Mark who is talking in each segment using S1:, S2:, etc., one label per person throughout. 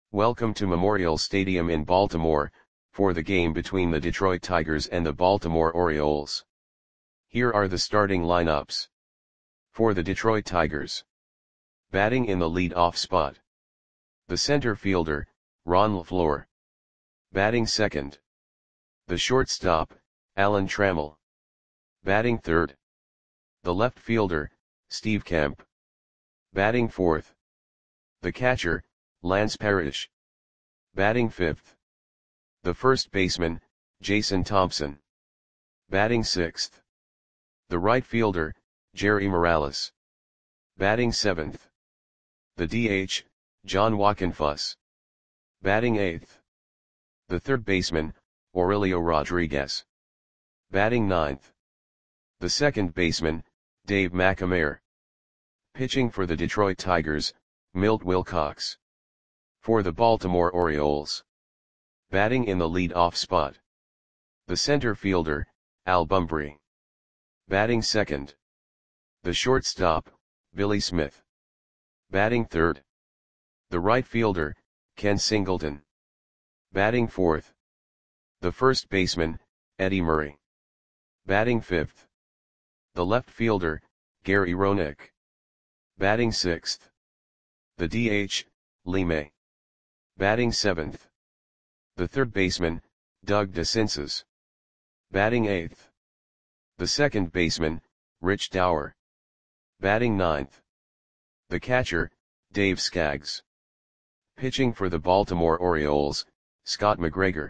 S1: Welcome to Memorial Stadium in Baltimore, for the game between the Detroit Tigers and the Baltimore Orioles. Here are the starting lineups. For the Detroit Tigers. Batting in the lead-off spot. The center fielder, Ron LeFleur. Batting second. The shortstop, Alan Trammell. Batting third. The left fielder, Steve Kemp. Batting fourth. The catcher, Lance Parrish. Batting fifth. The first baseman, Jason Thompson. Batting sixth. The right fielder, Jerry Morales. Batting seventh. The DH, John Wockenfuss. Batting eighth. The third baseman, Aurelio Rodriguez. Batting ninth. The second baseman, Dave McNamara. Pitching for the Detroit Tigers, Milt Wilcox. For the Baltimore Orioles. Batting in the lead-off spot. The center fielder, Al Bumbry. Batting second. The shortstop, Billy Smith. Batting third. The right fielder, Ken Singleton. Batting fourth. The first baseman, Eddie Murray. Batting fifth. The left fielder, Gary Roenick. Batting sixth. The DH, Lee May. Batting seventh. The third baseman, Doug DeCinces. Batting eighth. The second baseman, Rich Dower. Batting ninth. The catcher, Dave Skaggs. Pitching for the Baltimore Orioles, Scott McGregor.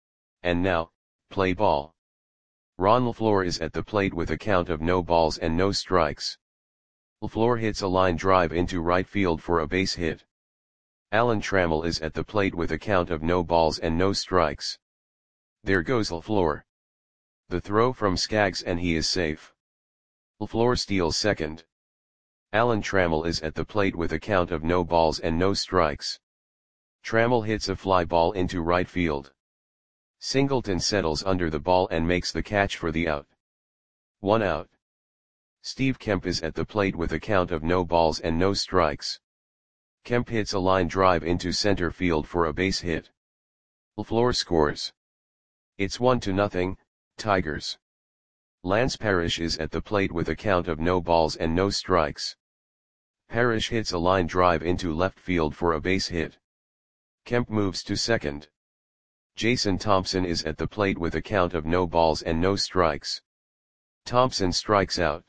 S1: And now, play ball. Ron LeFleur is at the plate with a count of no balls and no strikes. LeFleur hits a line drive into right field for a base hit. Alan Trammell is at the plate with a count of no balls and no strikes. There goes LeFleur. The throw from Skaggs and he is safe. LeFleur steals second. Alan Trammell is at the plate with a count of no balls and no strikes. Trammell hits a fly ball into right field. Singleton settles under the ball and makes the catch for the out. 1 out. Steve Kemp is at the plate with a count of no balls and no strikes. Kemp hits a line drive into center field for a base hit. LeFleur scores. It's 1-0, Tigers. Lance Parrish is at the plate with a count of no balls and no strikes. Parrish hits a line drive into left field for a base hit. Kemp moves to second. Jason Thompson is at the plate with a count of no balls and no strikes. Thompson strikes out.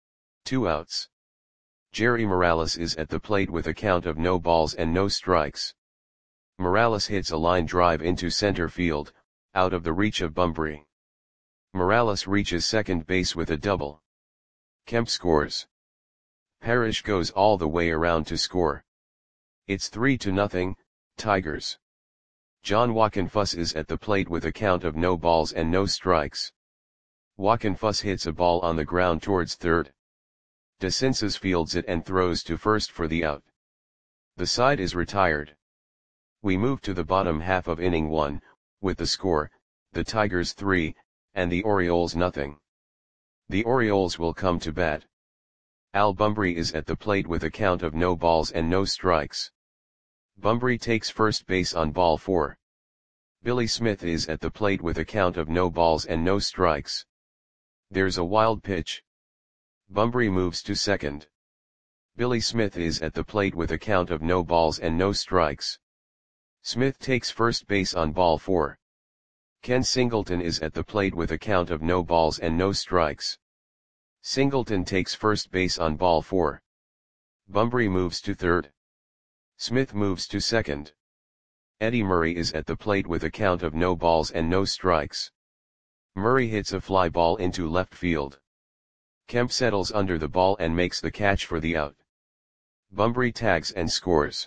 S1: 2 outs. Jerry Morales is at the plate with a count of no balls and no strikes. Morales hits a line drive into center field, out of the reach of Bumbry. Morales reaches second base with a double. Kemp scores. Parrish goes all the way around to score. It's 3-0, Tigers. John Wockenfuss is at the plate with a count of no balls and no strikes. Wockenfuss hits a ball on the ground towards third. DeCinces fields it and throws to first for the out. The side is retired. We move to the bottom half of inning 1, with the score, the Tigers 3, and the Orioles 0. The Orioles will come to bat. Al Bumbry is at the plate with a count of no balls and no strikes. Bumbry takes first base on ball 4. Billy Smith is at the plate with a count of no balls and no strikes. There's a wild pitch. Bumbry moves to second. Billy Smith is at the plate with a count of no balls and no strikes. Smith takes first base on ball 4. Ken Singleton is at the plate with a count of no balls and no strikes. Singleton takes first base on ball 4. Bumbry moves to third. Smith moves to second. Eddie Murray is at the plate with a count of no balls and no strikes. Murray hits a fly ball into left field. Kemp settles under the ball and makes the catch for the out. Bumbry tags and scores.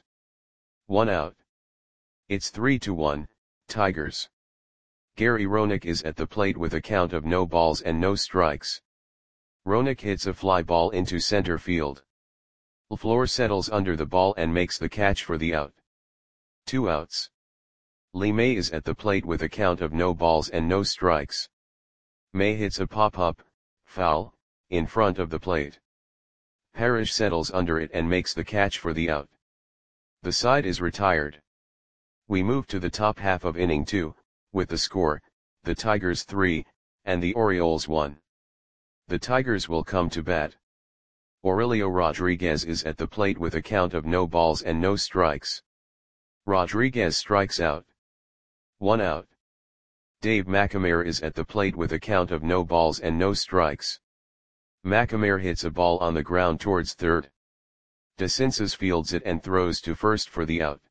S1: 1 out. It's 3-1, Tigers. Gary Roenick is at the plate with a count of no balls and no strikes. Roenick hits a fly ball into center field. LeFleur settles under the ball and makes the catch for the out. 2 outs. Lee May is at the plate with a count of no balls and no strikes. May hits a pop-up, foul, in front of the plate. Parrish settles under it and makes the catch for the out. The side is retired. We move to the top half of inning 2, with the score, the Tigers 3, and the Orioles 1. The Tigers will come to bat. Aurelio Rodriguez is at the plate with a count of no balls and no strikes. Rodriguez strikes out. 1 out. Dave McNamara is at the plate with a count of no balls and no strikes. McNamara hits a ball on the ground towards third. DeCinces fields it and throws to first for the out.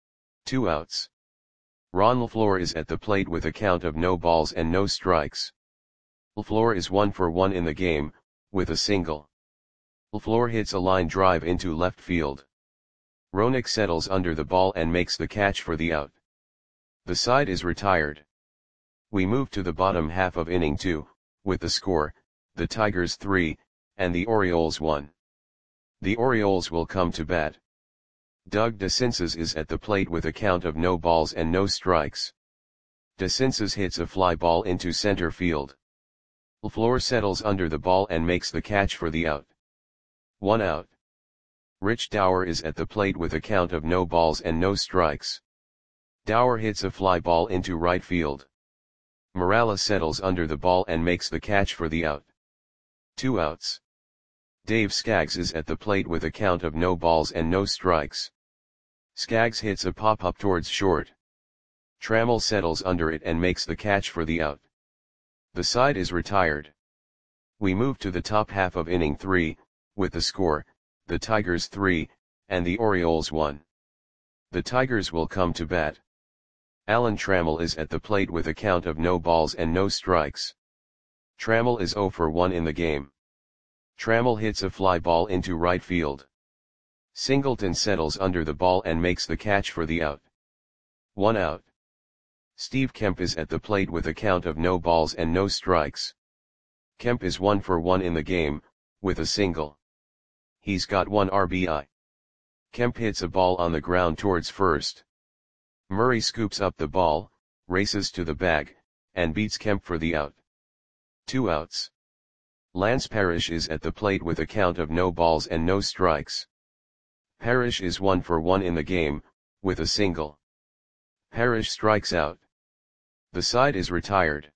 S1: 2 outs. Ron LaFleur is at the plate with a count of no balls and no strikes. LaFleur is 1 for 1 in the game, with a single. LaFleur hits a line drive into left field. Roenick settles under the ball and makes the catch for the out. The side is retired. We move to the bottom half of inning 2, with the score, the Tigers 3, and the Orioles 1. The Orioles will come to bat. Doug DeCinces is at the plate with a count of no balls and no strikes. DeCinces hits a fly ball into center field. LaFleur settles under the ball and makes the catch for the out. 1 out. Rich Dauer is at the plate with a count of no balls and no strikes. Dauer hits a fly ball into right field. Morales settles under the ball and makes the catch for the out. 2 outs. Dave Skaggs is at the plate with a count of no balls and no strikes. Skaggs hits a pop-up towards short. Trammell settles under it and makes the catch for the out. The side is retired. We move to the top half of inning 3, with the score, the Tigers 3, and the Orioles 1. The Tigers will come to bat. Alan Trammell is at the plate with a count of no balls and no strikes. Trammell is 0 for 1 in the game. Trammell hits a fly ball into right field. Singleton settles under the ball and makes the catch for the out. 1 out. Steve Kemp is at the plate with a count of no balls and no strikes. Kemp is 1 for 1 in the game, with a single. He's got 1 RBI. Kemp hits a ball on the ground towards first. Murray scoops up the ball, races to the bag, and beats Kemp for the out. 2 outs. Lance Parrish is at the plate with a count of no balls and no strikes. Parrish is 1 for 1 in the game, with a single. Parrish strikes out. The side is retired.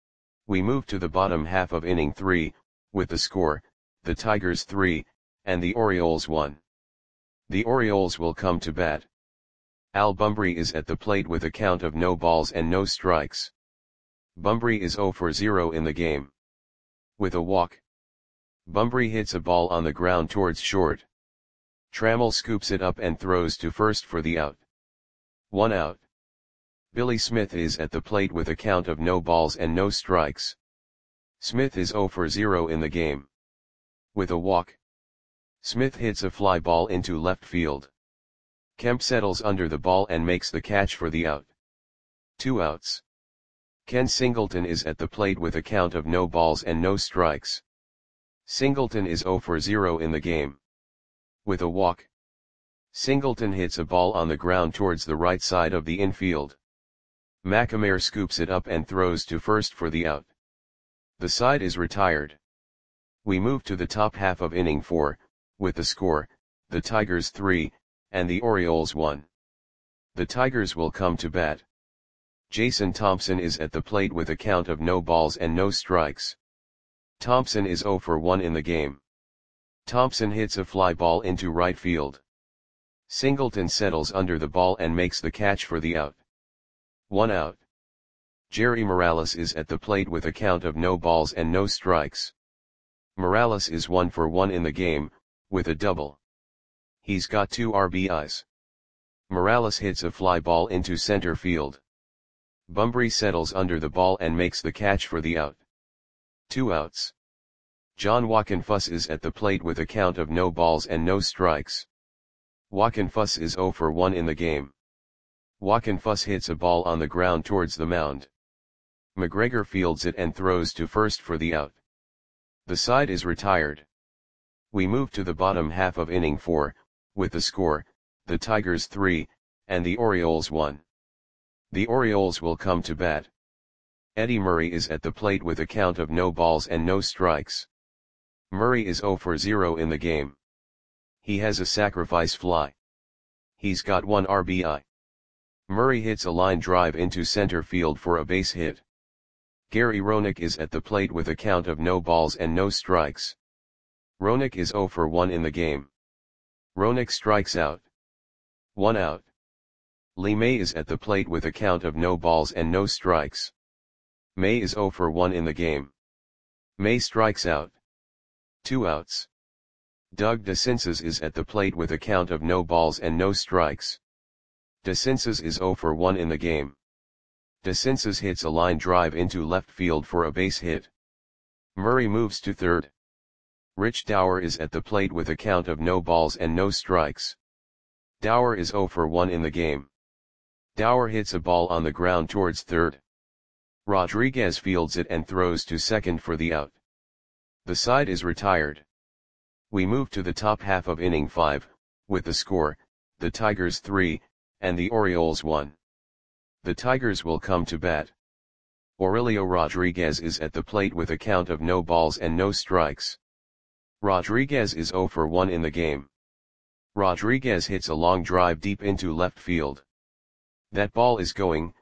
S1: We move to the bottom half of inning 3, with the score, the Tigers 3, and the Orioles 1. The Orioles will come to bat. Al Bumbry is at the plate with a count of no balls and no strikes. Bumbry is 0 for 0 in the game. With a walk. Bumbry hits a ball on the ground towards short. Trammell scoops it up and throws to first for the out. 1 out. Billy Smith is at the plate with a count of no balls and no strikes. Smith is 0 for 0 in the game. With a walk. Smith hits a fly ball into left field. Kemp settles under the ball and makes the catch for the out. 2 outs. Ken Singleton is at the plate with a count of no balls and no strikes. Singleton is 0 for 0 in the game. With a walk. Singleton hits a ball on the ground towards the right side of the infield. McNamara scoops it up and throws to first for the out. The side is retired. We move to the top half of inning 4, with the score, the Tigers 3, and the Orioles 1. The Tigers will come to bat. Jason Thompson is at the plate with a count of no balls and no strikes. Thompson is 0 for 1 in the game. Thompson hits a fly ball into right field. Singleton settles under the ball and makes the catch for the out. 1 out. Jerry Morales is at the plate with a count of no balls and no strikes. Morales is 1 for 1 in the game, with a double. He's got 2 RBIs. Morales hits a fly ball into center field. Bumbry settles under the ball and makes the catch for the out. 2 outs. John Wockenfuss is at the plate with a count of no balls and no strikes. Wockenfuss is 0 for 1 in the game. Wockenfuss hits a ball on the ground towards the mound. McGregor fields it and throws to first for the out. The side is retired. We move to the bottom half of inning 4, with the score, the Tigers 3, and the Orioles 1. The Orioles will come to bat. Eddie Murray is at the plate with a count of no balls and no strikes. Murray is 0 for 0 in the game. He has a sacrifice fly. He's got 1 RBI. Murray hits a line drive into center field for a base hit. Gary Roenick is at the plate with a count of no balls and no strikes. Roenick is 0 for 1 in the game. Roenick strikes out. 1 out. Lee May is at the plate with a count of no balls and no strikes. May is 0 for 1 in the game. May strikes out. 2 outs. Doug DeCinces is at the plate with a count of no balls and no strikes. DeCinces is 0 for 1 in the game. DeCinces hits a line drive into left field for a base hit. Murray moves to third. Rich Dauer is at the plate with a count of no balls and no strikes. Dauer is 0 for 1 in the game. Dauer hits a ball on the ground towards third. Rodriguez fields it and throws to second for the out. The side is retired. We move to the top half of inning 5, with the score, the Tigers 3, and the Orioles 1. The Tigers will come to bat. Aurelio Rodriguez is at the plate with a count of no balls and no strikes. Rodriguez is 0 for 1 in the game. Rodriguez hits a long drive deep into left field. That ball is going,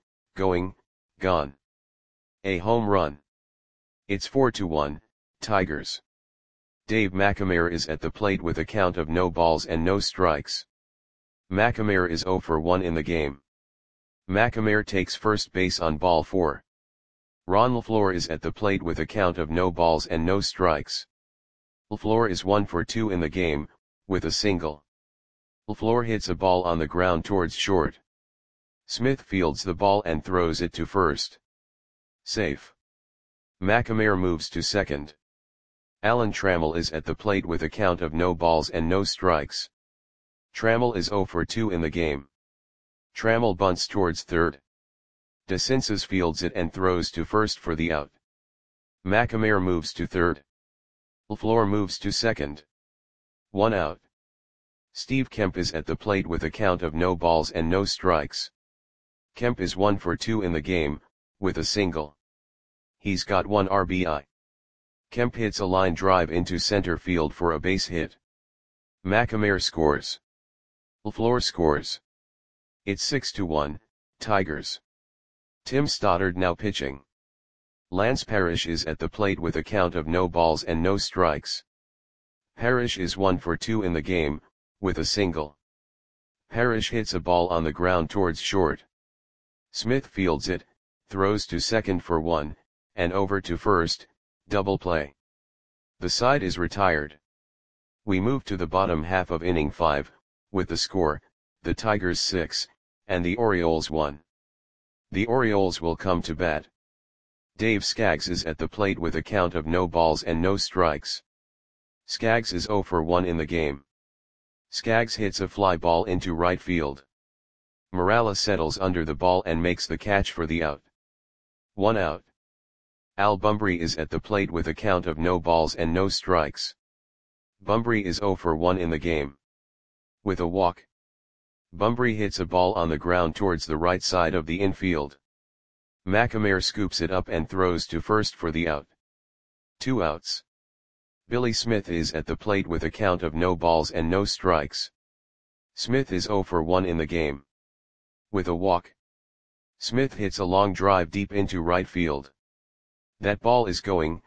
S1: gone. A home run. It's 4-1, Tigers. Dave McNamara is at the plate with a count of no balls and no strikes. McNamara is 0 for 1 in the game. McNamara takes first base on ball 4. Ron LaFleur is at the plate with a count of no balls and no strikes. LaFleur is 1 for 2 in the game, with a single. LaFleur hits a ball on the ground towards short. Smith fields the ball and throws it to first. Safe. McNamara moves to second. Alan Trammell is at the plate with a count of no balls and no strikes. Trammell is 0 for 2 in the game. Trammell bunts towards third. DeCinces fields it and throws to first for the out. McNamara moves to third. LaFleur moves to second. 1 out. Steve Kemp is at the plate with a count of no balls and no strikes. Kemp is 1 for 2 in the game, with a single. He's got 1 RBI. Kemp hits a line drive into center field for a base hit. McNamara scores. LaFleur scores. It's 6-1, Tigers. Tim Stoddard now pitching. Lance Parrish is at the plate with a count of no balls and no strikes. Parrish is 1 for 2 in the game, with a single. Parrish hits a ball on the ground towards short. Smith fields it, throws to second for 1, and over to first, double play. The side is retired. We move to the bottom half of inning 5, with the score, the Tigers 6, and the Orioles 1. The Orioles will come to bat. Dave Skaggs is at the plate with a count of no balls and no strikes. Skaggs is 0 for 1 in the game. Skaggs hits a fly ball into right field. Morales settles under the ball and makes the catch for the out. 1 out. Al Bumbry is at the plate with a count of no balls and no strikes. Bumbry is 0 for 1 in the game. With a walk. Bumbry hits a ball on the ground towards the right side of the infield. McNamara scoops it up and throws to first for the out. 2 outs. Billy Smith is at the plate with a count of no balls and no strikes. Smith is 0 for 1 in the game. With a walk. Smith hits a long drive deep into right field. That ball is going,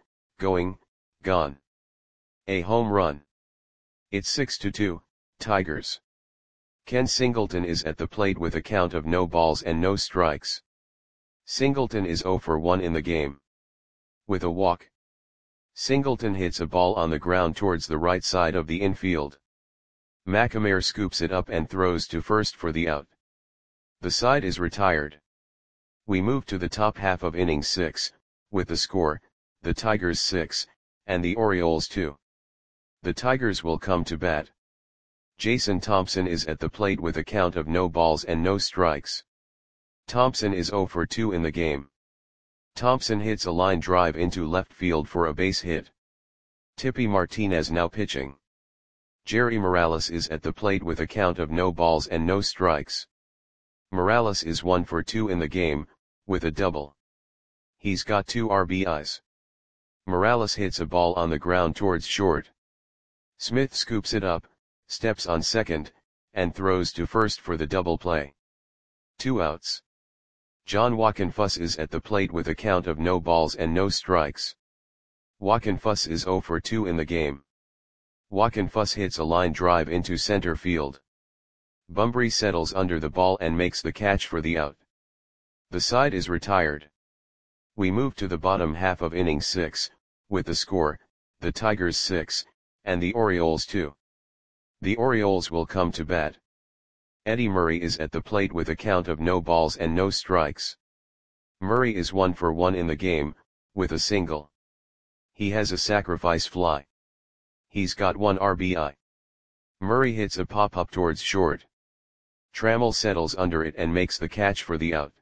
S1: gone. A home run. It's 6-2, Tigers. Ken Singleton is at the plate with a count of no balls and no strikes. Singleton is 0 for 1 in the game. With a walk. Singleton hits a ball on the ground towards the right side of the infield. McNamara scoops it up and throws to first for the out. The side is retired. We move to the top half of inning 6, with the score, the Tigers 6, and the Orioles 2. The Tigers will come to bat. Jason Thompson is at the plate with a count of no balls and no strikes. Thompson is 0 for 2 in the game. Thompson hits a line drive into left field for a base hit. Tippy Martinez now pitching. Jerry Morales is at the plate with a count of no balls and no strikes. Morales is 1 for 2 in the game, with a double. He's got 2 RBIs. Morales hits a ball on the ground towards short. Smith scoops it up, steps on second, and throws to first for the double play. 2 outs. John Wockenfuss is at the plate with a count of no balls and no strikes. Wockenfuss is 0 for 2 in the game. Wockenfuss hits a line drive into center field. Bunbury settles under the ball and makes the catch for the out. The side is retired. We move to the bottom half of inning 6, with the score, the Tigers 6, and the Orioles 2. The Orioles will come to bat. Eddie Murray is at the plate with a count of no balls and no strikes. Murray is 1 for 1 in the game, with a single. He has a sacrifice fly. He's got 1 RBI. Murray hits a pop-up towards short. Trammell settles under it and makes the catch for the out.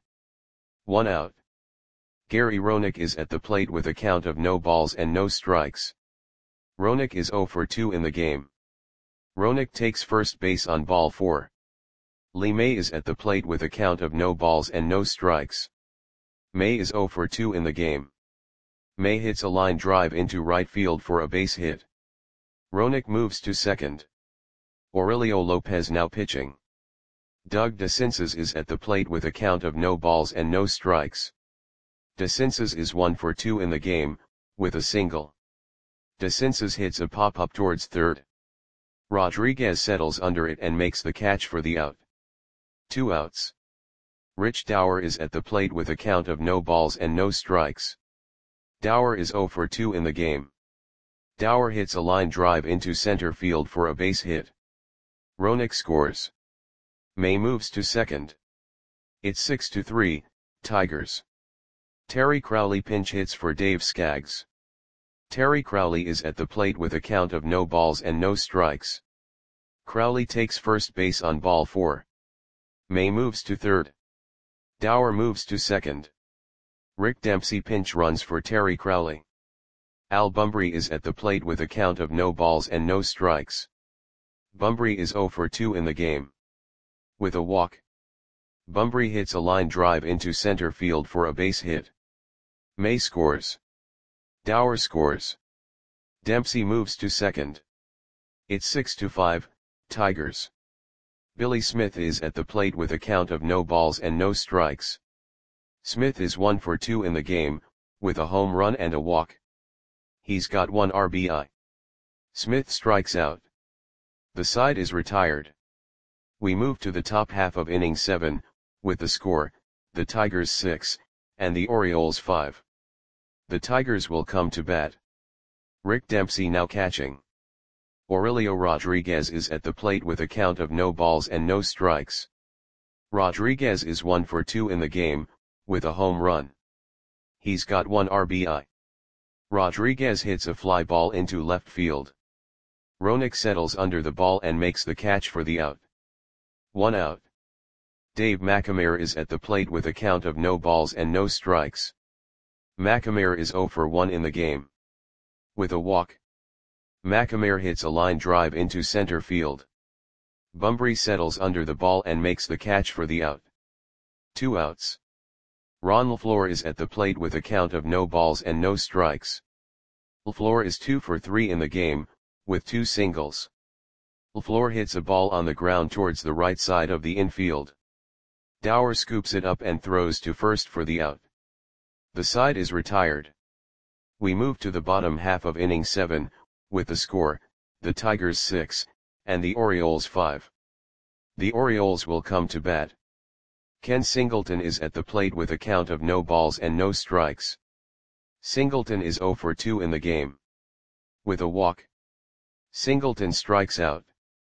S1: 1 out. Gary Roenick is at the plate with a count of no balls and no strikes. Roenick is 0 for 2 in the game. Roenick takes first base on ball 4. Lee May is at the plate with a count of no balls and no strikes. May is 0 for 2 in the game. May hits a line drive into right field for a base hit. Roenick moves to second. Aurelio Lopez now pitching. Doug DeCinces is at the plate with a count of no balls and no strikes. DeCinces is 1 for 2 in the game, with a single. DeCinces hits a pop-up towards third. Rodriguez settles under it and makes the catch for the out. 2 outs. Rich Dower is at the plate with a count of no balls and no strikes. Dower is 0 for 2 in the game. Dower hits a line drive into center field for a base hit. Roenick scores. May moves to second. It's 6-3, Tigers. Terry Crowley pinch hits for Dave Skaggs. Terry Crowley is at the plate with a count of no balls and no strikes. Crowley takes first base on ball 4. May moves to third. Dower moves to second. Rick Dempsey pinch runs for Terry Crowley. Al Bunbury is at the plate with a count of no balls and no strikes. Bunbury is 0 for 2 in the game. With a walk. Bunbury hits a line drive into center field for a base hit. May scores. Dower scores. Dempsey moves to second. It's 6-5, Tigers. Billy Smith is at the plate with a count of no balls and no strikes. Smith is 1 for 2 in the game, with a home run and a walk. He's got 1 RBI. Smith strikes out. The side is retired. We move to the top half of inning 7, with the score, the Tigers 6, and the Orioles 5. The Tigers will come to bat. Rick Dempsey now catching. Aurelio Rodriguez is at the plate with a count of no balls and no strikes. Rodriguez is 1 for 2 in the game, with a home run. He's got 1 RBI. Rodriguez hits a fly ball into left field. Roenick settles under the ball and makes the catch for the out. 1 out. Dave McNamara is at the plate with a count of no balls and no strikes. McNamara is 0 for 1 in the game. With a walk. McNamara hits a line drive into center field. Bunbury settles under the ball and makes the catch for the out. 2 outs. Ron LaFleur is at the plate with a count of no balls and no strikes. LaFleur is 2 for 3 in the game, with 2 singles. LaFleur hits a ball on the ground towards the right side of the infield. Dower scoops it up and throws to first for the out. The side is retired. We move to the bottom half of inning 7, with the score, the Tigers 6, and the Orioles 5. The Orioles will come to bat. Ken Singleton is at the plate with a count of no balls and no strikes. Singleton is 0 for 2 in the game. With a walk. Singleton strikes out.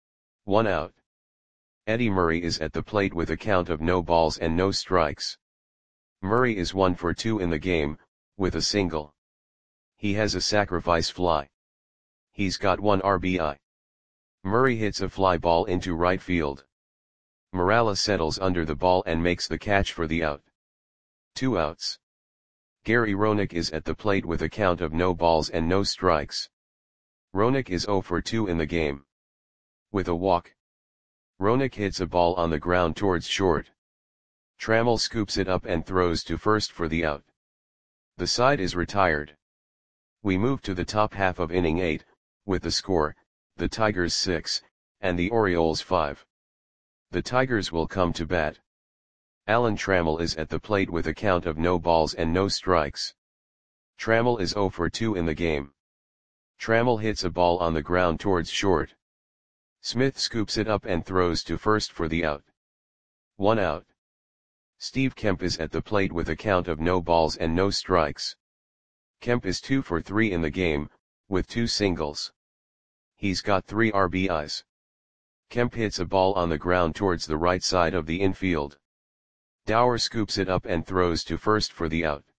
S1: 1 out. Eddie Murray is at the plate with a count of no balls and no strikes. Murray is 1 for 2 in the game, with a single. He has a sacrifice fly. He's got 1 RBI. Murray hits a fly ball into right field. Morales settles under the ball and makes the catch for the out. 2 outs. Gary Roenick is at the plate with a count of no balls and no strikes. Roenick is 0 for 2 in the game. With a walk. Roenick hits a ball on the ground towards short. Trammell scoops it up and throws to first for the out. The side is retired. We move to the top half of inning 8, with the score, the Tigers 6, and the Orioles 5. The Tigers will come to bat. Alan Trammell is at the plate with a count of no balls and no strikes. Trammell is 0 for 2 in the game. Trammell hits a ball on the ground towards short. Smith scoops it up and throws to first for the out. 1 out. Steve Kemp is at the plate with a count of no balls and no strikes. Kemp is 2 for 3 in the game, with 2 singles. He's got 3 RBIs. Kemp hits a ball on the ground towards the right side of the infield. Dower scoops it up and throws to first for the out.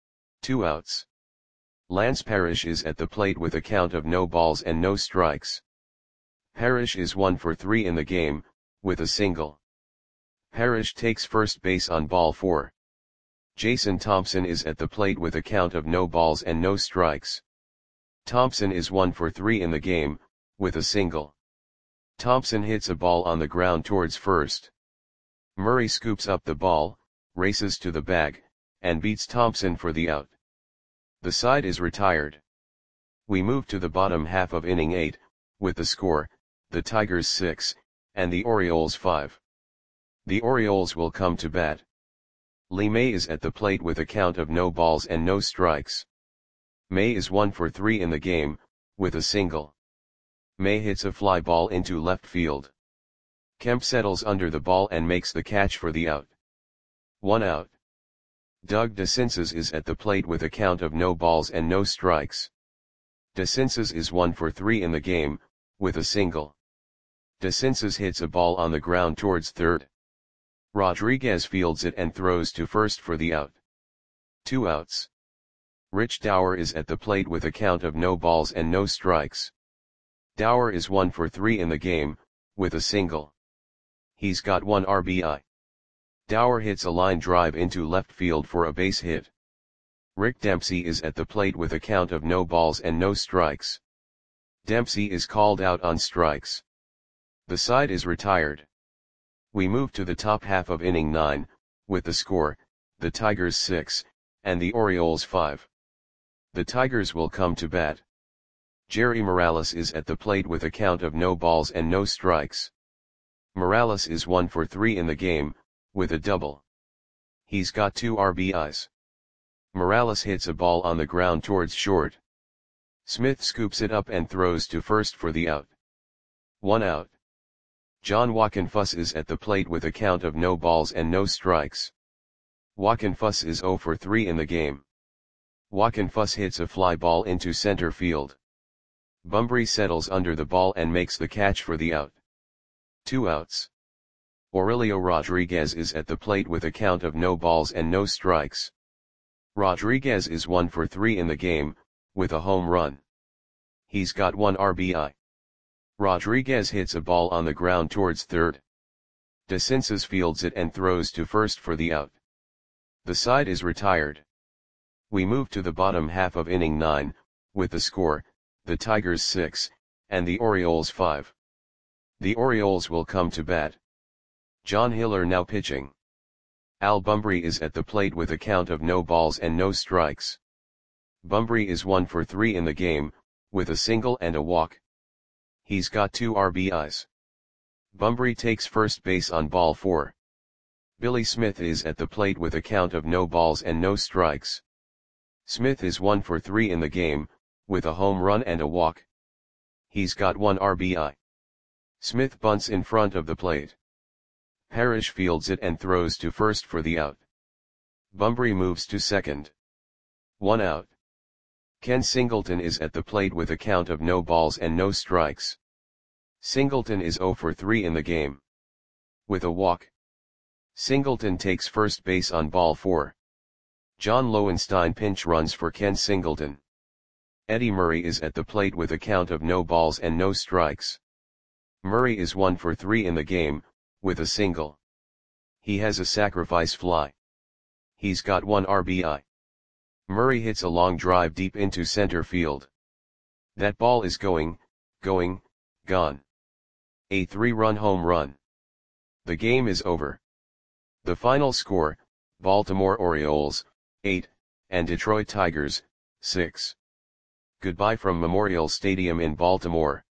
S1: 2 outs. Lance Parrish is at the plate with a count of no balls and no strikes. Parrish is 1 for 3 in the game, with a single. Parrish takes first base on ball 4. Jason Thompson is at the plate with a count of no balls and no strikes. Thompson is 1 for 3 in the game, with a single. Thompson hits a ball on the ground towards first. Murray scoops up the ball, races to the bag, and beats Thompson for the out. The side is retired. We move to the bottom half of inning 8, with the score, the Tigers 6, and the Orioles 5. The Orioles will come to bat. Lee May is at the plate with a count of no balls and no strikes. May is 1 for 3 in the game, with a single. May hits a fly ball into left field. Kemp settles under the ball and makes the catch for the out. 1 out. Doug DeCinces is at the plate with a count of no balls and no strikes. DeCinces is 1 for 3 in the game, with a single. DeCinces hits a ball on the ground towards third. Rodriguez fields it and throws to first for the out. 2 outs. Rich Dower is at the plate with a count of no balls and no strikes. Dower is 1 for 3 in the game, with a single. He's got 1 RBI. Dower hits a line drive into left field for a base hit. Rick Dempsey is at the plate with a count of no balls and no strikes. Dempsey is called out on strikes. The side is retired. We move to the top half of inning 9, with the score, the Tigers 6, and the Orioles 5. The Tigers will come to bat. Jerry Morales is at the plate with a count of no balls and no strikes. Morales is 1 for 3 in the game, with a double. He's got 2 RBIs. Morales hits a ball on the ground towards short. Smith scoops it up and throws to first for the out. 1 out. John Wockenfuss is at the plate with a count of no balls and no strikes. Wockenfuss is 0 for 3 in the game. Wockenfuss hits a fly ball into center field. Bunbury settles under the ball and makes the catch for the out. 2 outs. Aurelio Rodriguez is at the plate with a count of no balls and no strikes. Rodriguez is 1 for 3 in the game, with a home run. He's got 1 RBI. Rodriguez hits a ball on the ground towards third. DeCinces fields it and throws to first for the out. The side is retired. We move to the bottom half of inning 9, with the score, the Tigers 6, and the Orioles 5. The Orioles will come to bat. John Hiller now pitching. Al Bunbury is at the plate with a count of no balls and no strikes. Bunbury is 1 for 3 in the game, with a single and a walk. He's got 2 RBIs. Bunbury takes first base on ball 4. Billy Smith is at the plate with a count of no balls and no strikes. Smith is 1 for 3 in the game, with a home run and a walk. He's got 1 RBI. Smith bunts in front of the plate. Parrish fields it and throws to first for the out. Bunbury moves to second. 1 out. Ken Singleton is at the plate with a count of no balls and no strikes. Singleton is 0 for 3 in the game. With a walk. Singleton takes first base on ball 4. John Lowenstein pinch runs for Ken Singleton. Eddie Murray is at the plate with a count of no balls and no strikes. Murray is 1 for 3 in the game, with a single. He has a sacrifice fly. He's got 1 RBI. Murray hits a long drive deep into center field. That ball is going, gone. A 3-run home run. The game is over. The final score, Baltimore Orioles, 8, and Detroit Tigers, 6. Goodbye from Memorial Stadium in Baltimore.